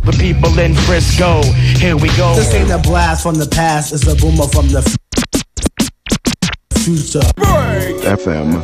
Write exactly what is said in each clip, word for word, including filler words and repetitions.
the people in Frisco. Here we go. This ain't a blast from the past, it's a boomer from the f- future. F M.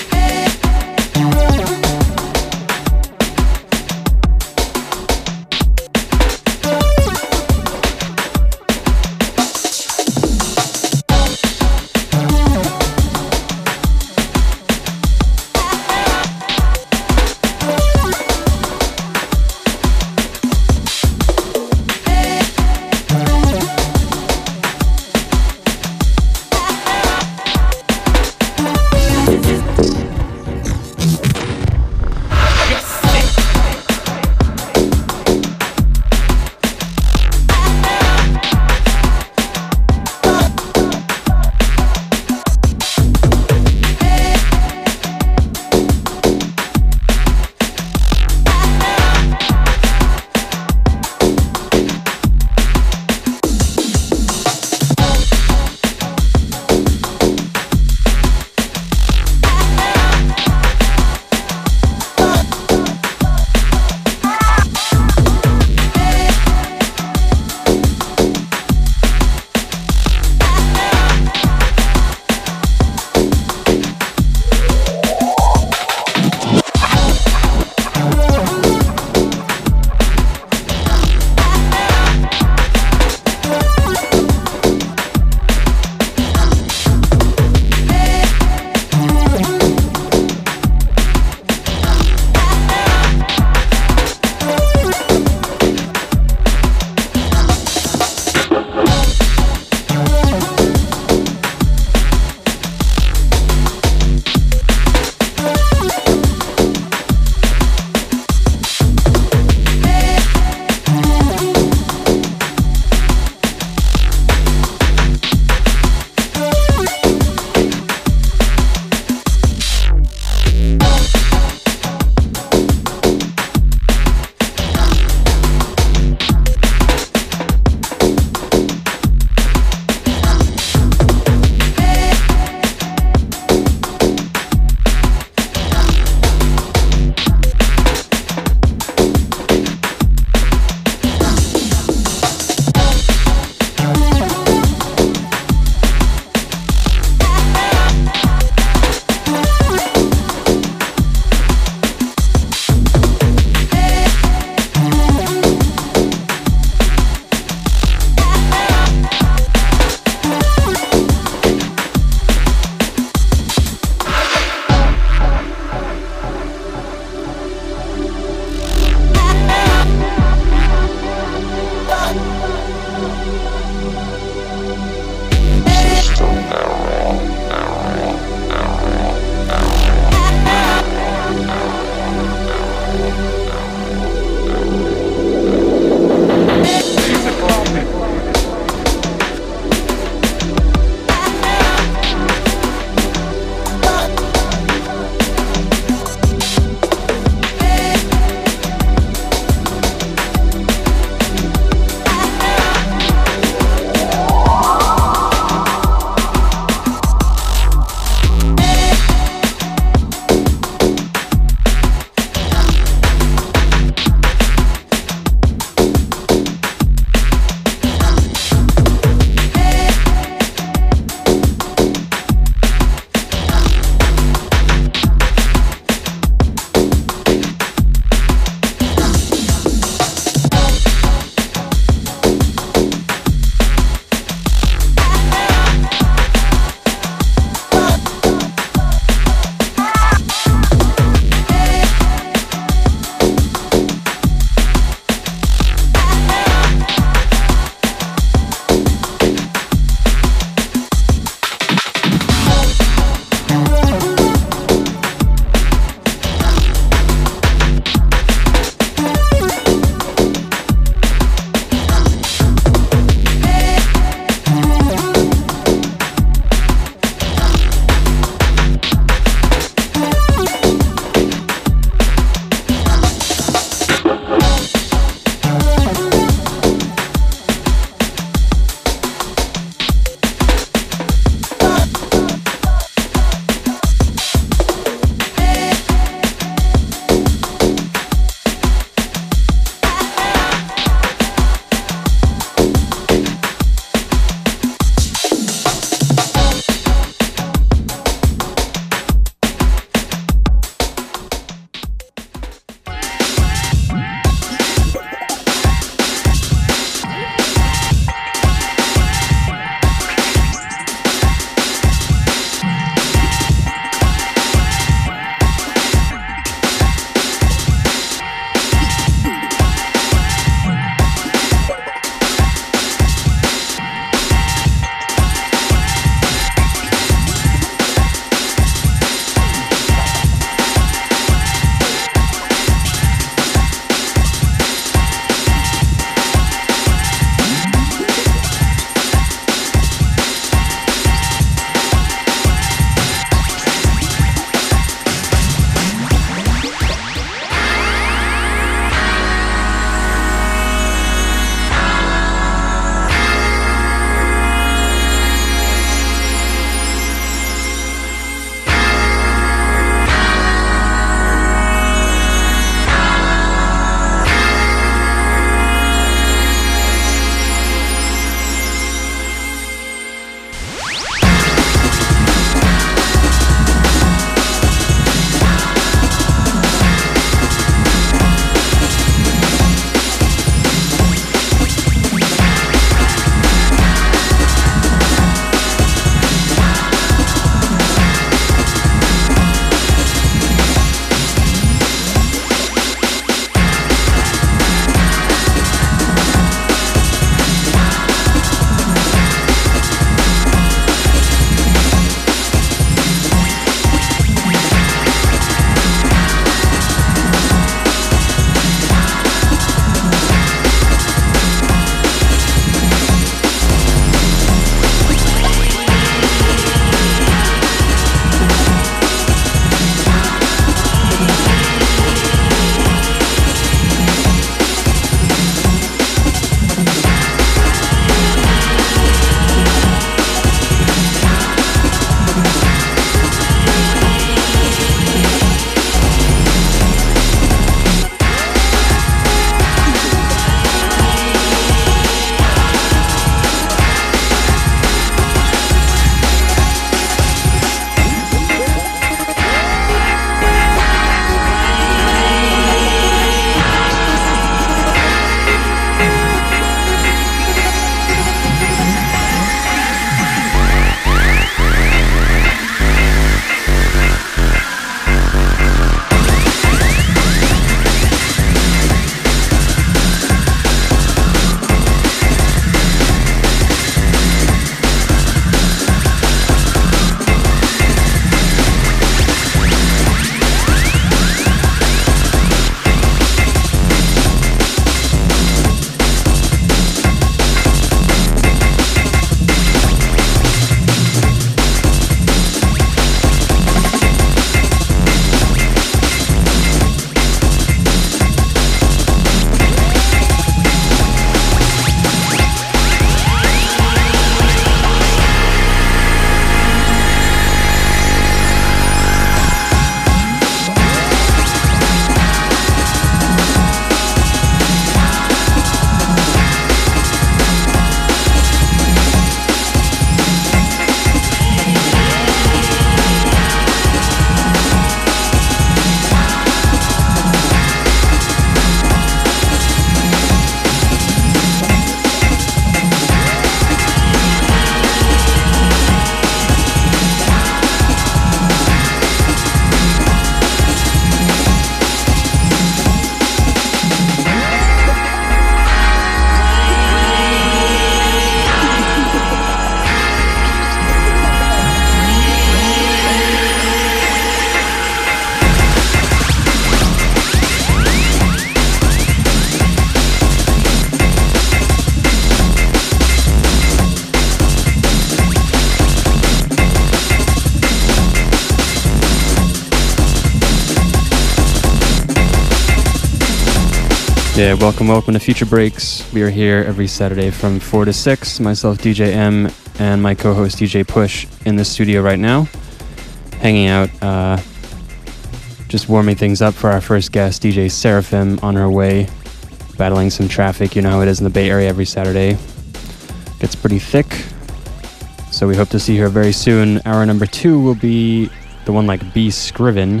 Yeah, welcome, welcome to Future Breaks. We are here every Saturday from four to six. Myself, D J M, and my co-host, D J Push, in the studio right now, hanging out, uh, just warming things up for our first guest, D J Seraphim, on her way, battling some traffic. You know how it is in the Bay Area every Saturday. Gets pretty thick, so we hope to see her very soon. Hour number two will be the one like B. Scriven,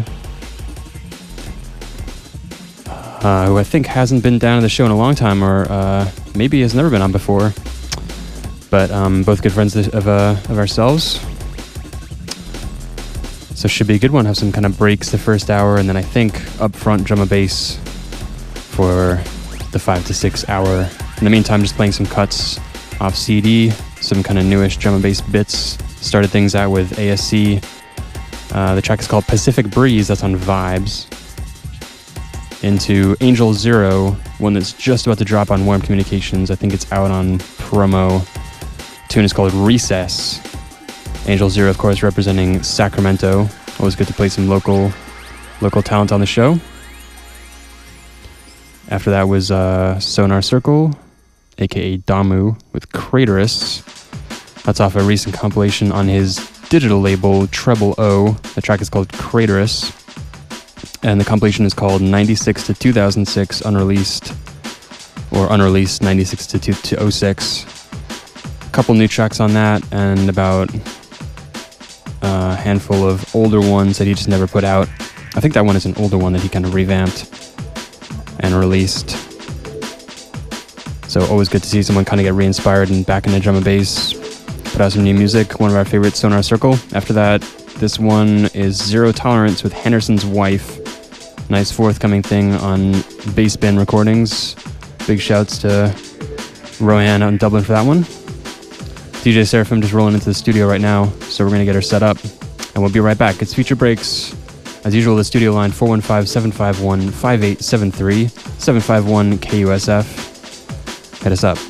Uh, who I think hasn't been down to the show in a long time, or uh, maybe has never been on before. But um, both good friends of uh, of ourselves. So should be a good one. Have some kind of breaks the first hour, and then I think up front drum and bass for the five to six hour. In the meantime, just playing some cuts off C D, some kind of newish drum and bass bits. Started things out with A S C. Uh, the track is called Pacific Breeze. That's on Vibes. Into Angel Zero, one that's just about to drop on Warm Communications. I think it's out on promo. The tune is called Recess. Angel Zero, of course, representing Sacramento. Always good to play some local local talent on the show. After that was uh, Sonar Circle, aka Damu, with Craterus. That's off a recent compilation on his digital label, Treble O. The track is called Craterus. And the compilation is called ninety-six to two thousand six Unreleased, or Unreleased ninety-six to oh six. A couple new tracks on that, and about a handful of older ones that he just never put out. I think that one is an older one that he kind of revamped and released. So always good to see someone kind of get re-inspired and back into drum and bass, put out some new music. One of our favorites, Sonar Circle. After that, this one is Zero Tolerance with Henderson's Wife. Nice forthcoming thing on Bassbin Recordings. Big shouts to Rohan out in Dublin for that one. D J Seraphim just rolling into the studio right now, so we're going to get her set up. And we'll be right back. It's Future Breaks. As usual, the studio line four one five, seven five one, five eight seven three, seven five one K U S F. Hit us up.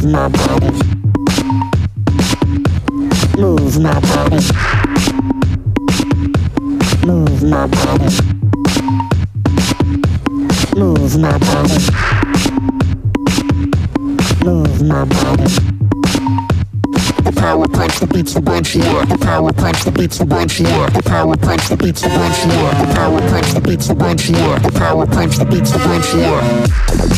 my body. Move my body. Move my body. Move my body. Move my body. The power punch that beats the bunch, yeah. The power punch that beats the bunch, yeah. The power punch that beats the bunch, yeah. The power punch that beats the bunch, yeah. The power punch that beats the bunch, yeah.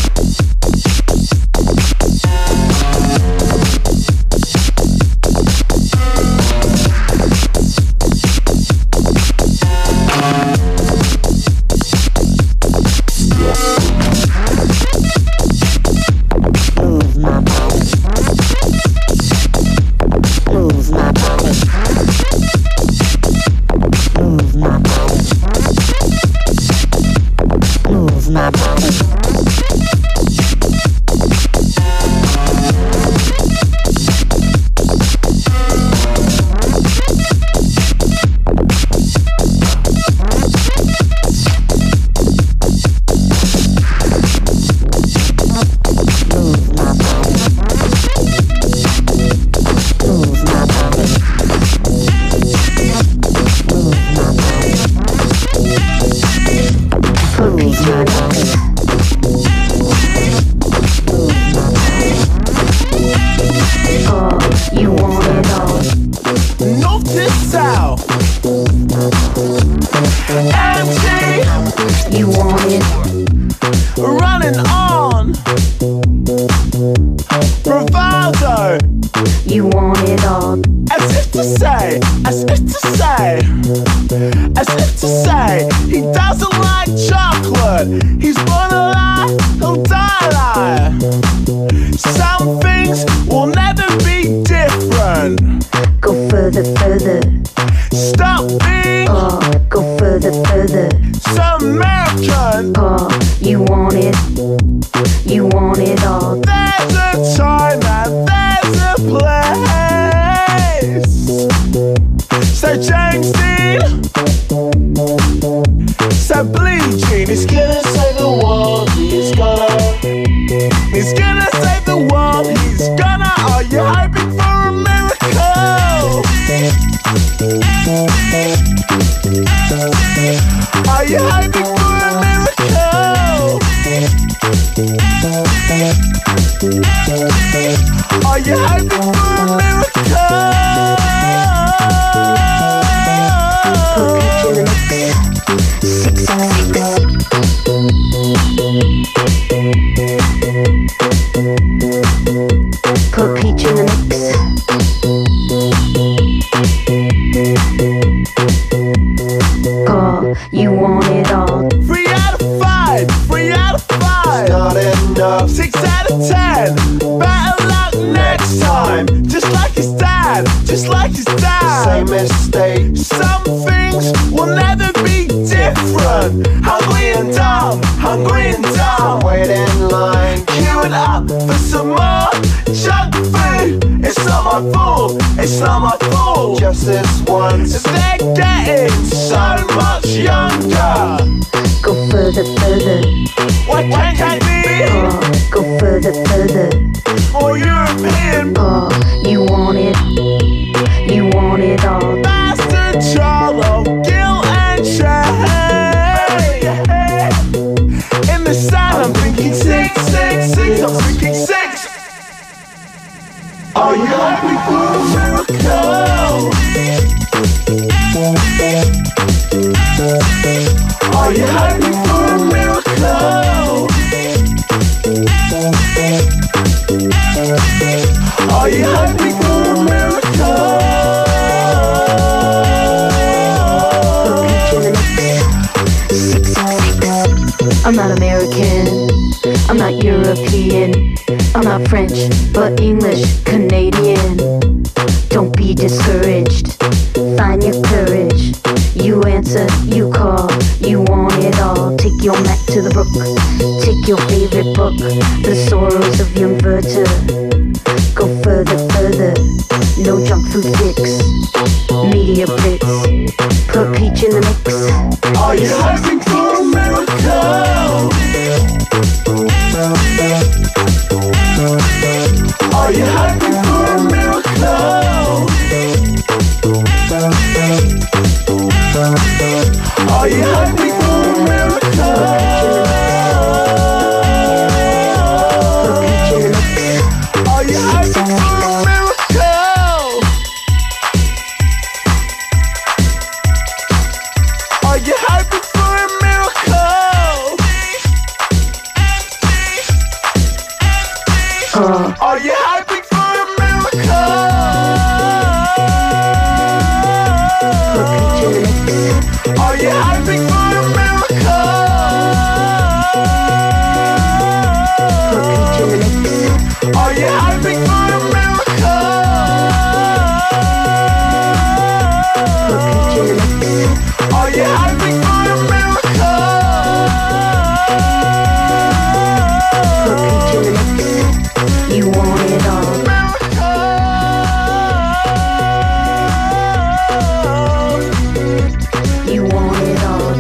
I'm not American, I'm not European, I'm not French, but English, Canadian. Don't be discouraged, find your courage. You answer, you call, you want it all. Take your Mac to the brook, take your favorite book, The Sorrows of Young Werther. Go further, further, no junk food fix. Media blitz, put peach in the mix. Are you hoping for a miracle? Are all. Are you happy for America? Put peach in the mix. Are you happy for America? Put peach in the mix. Are you happy for America? Put peach in the mix. Are you happy for America? Put peach in the mix. You want it all. You want it all.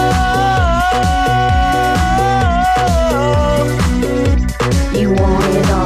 You want it all.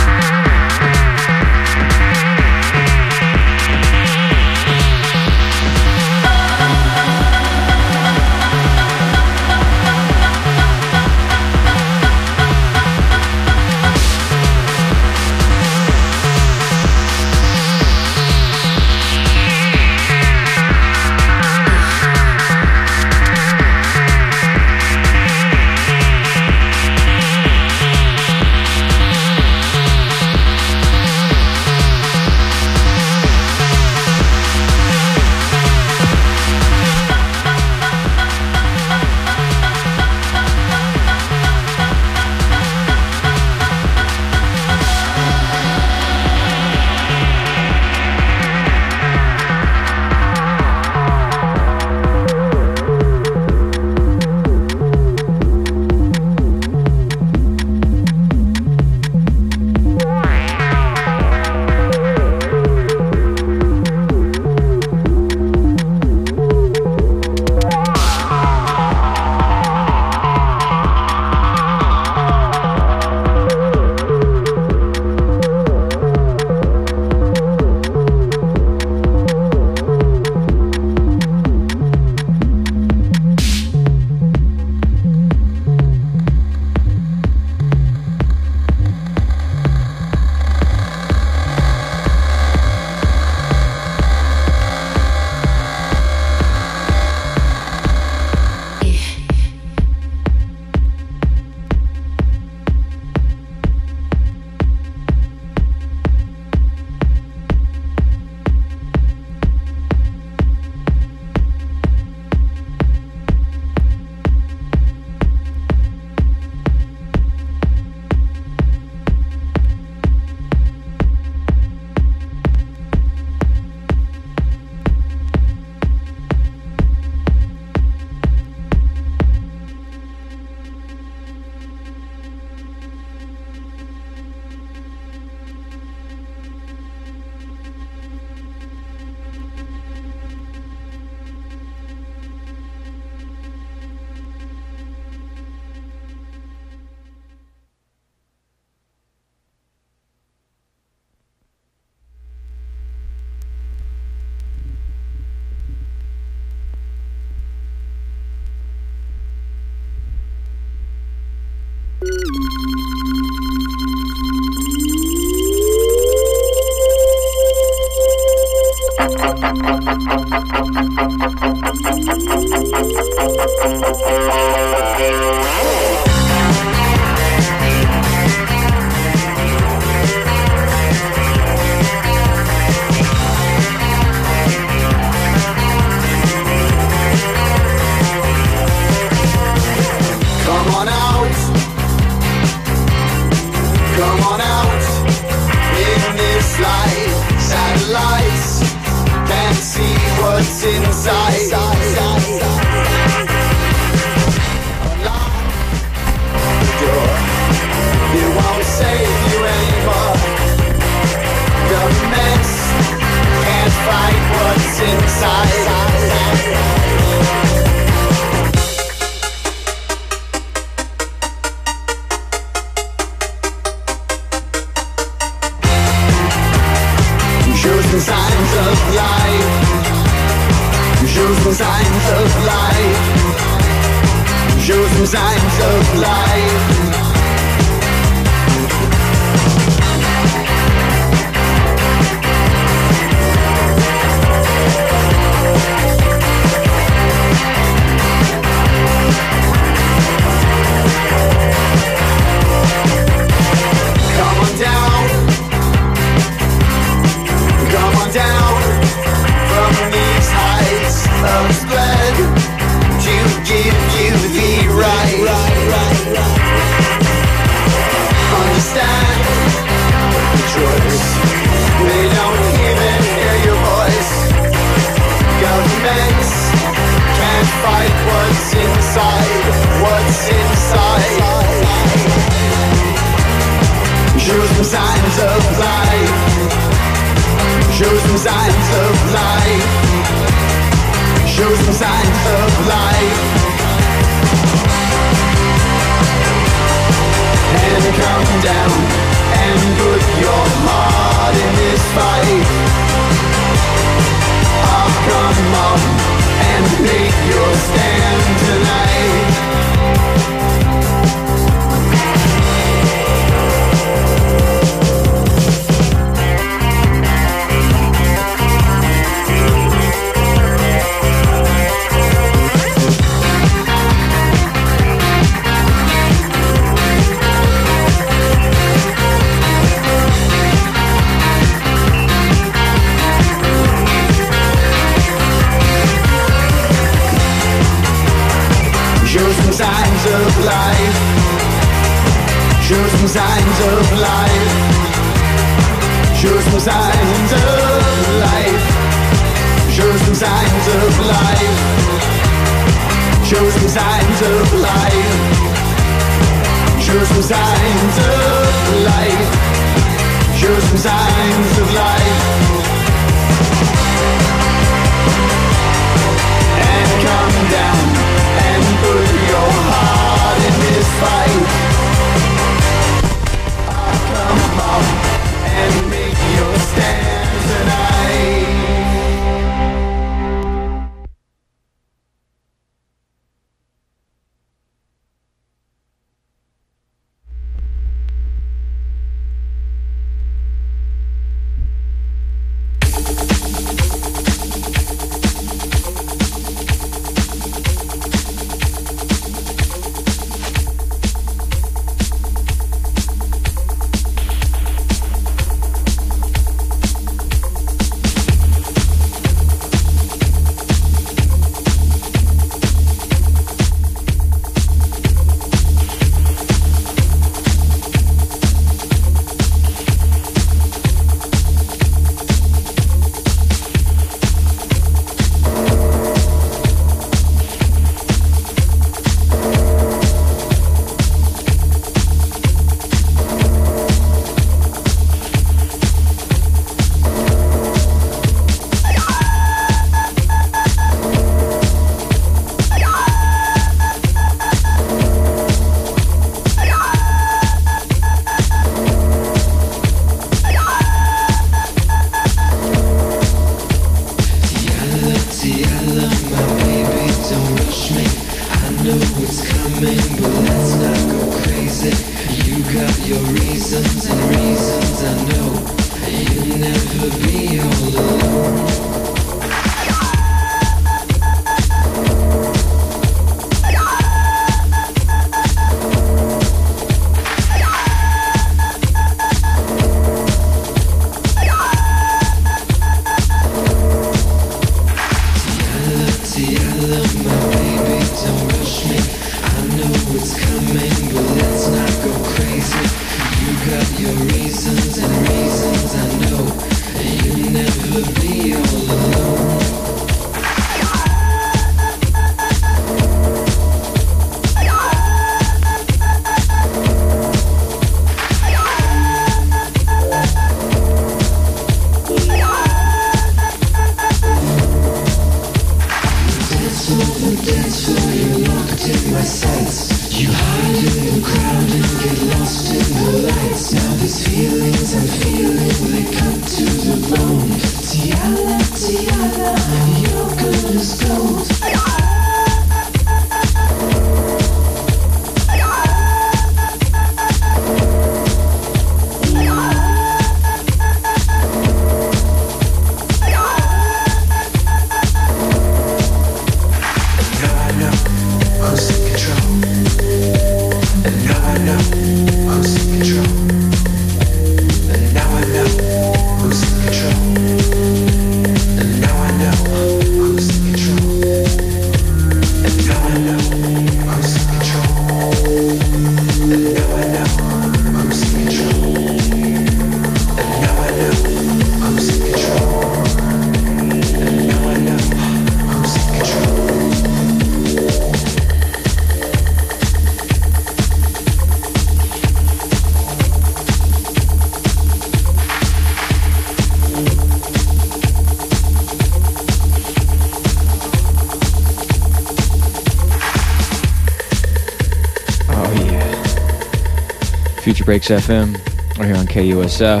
Future Breaks F M. We're here on K U S F.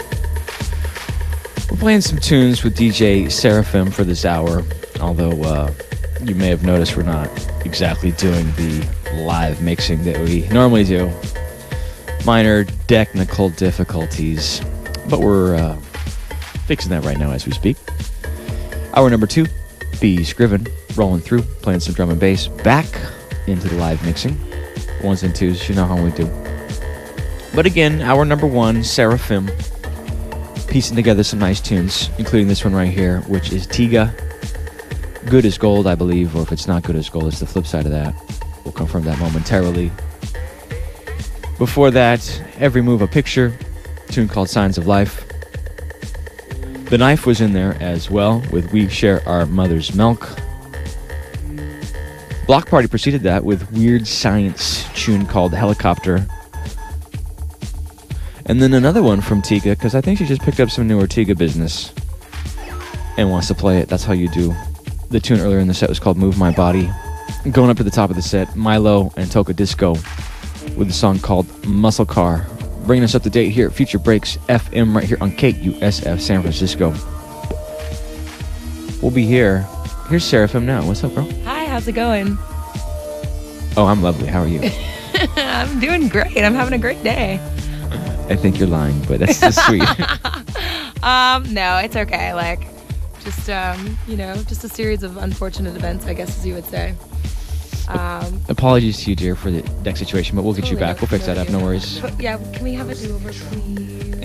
We're playing some tunes with D J Seraphim for this hour, although uh, you may have noticed we're not exactly doing the live mixing that we normally do. Minor technical difficulties, but we're uh, fixing that right now as we speak. Hour number two, B. Scriven, rolling through, playing some drum and bass, back into the live mixing. Ones and twos, you know how we do. But again, hour number one, Seraphim, piecing together some nice tunes, including this one right here, which is Tiga. Good as gold, I believe, or if it's not good as gold, it's the flip side of that. We'll confirm that momentarily. Before that, Every Move a Picture, a tune called Signs of Life. The Knife was in there as well, with We Share Our Mother's Milk. Block Party preceded that with Weird Science, tune called Helicopter. And then another one from Tiga, because I think she just picked up some new Ortega business and wants to play it. That's how you do. The tune earlier in the set was called Move My Body. Going up to the top of the set, Milo and Toka Disco with a song called Muscle Car. Bringing us up to date here at Future Breaks F M right here on K U S F San Francisco. We'll be here. Here's Seraphim now. What's up, girl? Hi, how's it going? Oh, I'm lovely. How are you? I'm doing great. I'm having a great day. I think you're lying, but that's so sweet. um, no, it's okay. Like, just, um, you know, just a series of unfortunate events, I guess, as you would say. Um, Apologies to you, dear, for the deck situation, but we'll get totally you back. We'll fix that up. No worries. But, yeah, can we have a do-over, please?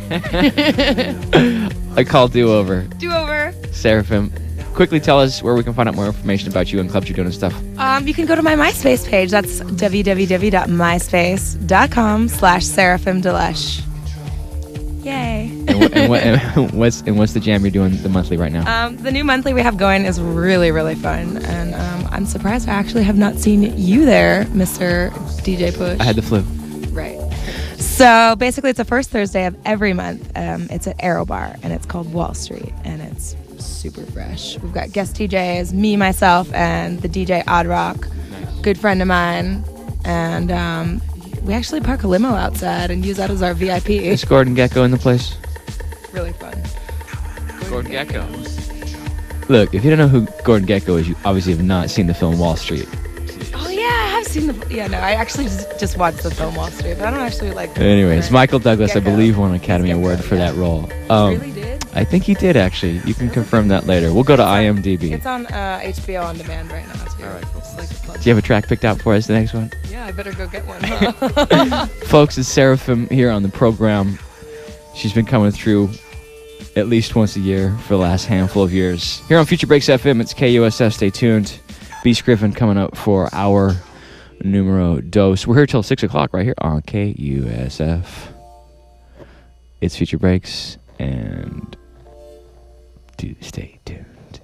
I call do-over. Do-over. Seraphim, quickly tell us where we can find out more information about you and clubs you're doing and stuff. Um, you can go to my MySpace page. That's www.myspace.com slash Seraphim Delesh. Yay. and, what, and, what, and what's and what's the jam you're doing the monthly right now? Um, the new monthly we have going is really, really fun. And um, I'm surprised I actually have not seen you there, Mister D J Push. I had the flu. Right. So basically, it's the first Thursday of every month. Um, it's at Arrow Bar, and it's called Wall Street, and it's super fresh. We've got guest D Js, me, myself, and the D J Odd Rock, good friend of mine, and um, we actually park a limo outside and use that as our V I P. Is Gordon Gecko in the place? Really fun. Gordon Gecko. Look, if you don't know who Gordon Gecko is, you obviously have not seen the film Wall Street. Oh yeah, I have seen the. Yeah, no, I actually just, just watched the film Wall Street, but I don't actually like. Anyways, Michael Douglas, Gecko. I believe, won an Academy Gecko, Award for yeah. that role. Um, Really did? I think he did actually. You can confirm that later. We'll go to IMDb. It's on uh, H B O on demand right now too. All right, cool. Like Do you have a track picked out for us? The next one, yeah, I better go get one. Huh? folks. It's Seraphim here on the program. She's been coming through at least once a year for the last handful of years. Here on Future Breaks F M, it's K U S F. Stay tuned. Beast Griffin coming up for our numero dos. We're here till six o'clock right here on K U S F. It's Future Breaks, and do stay tuned.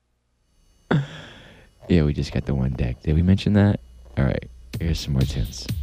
Yeah, we just got the one deck. Did we mention that? All right, here's some more tunes.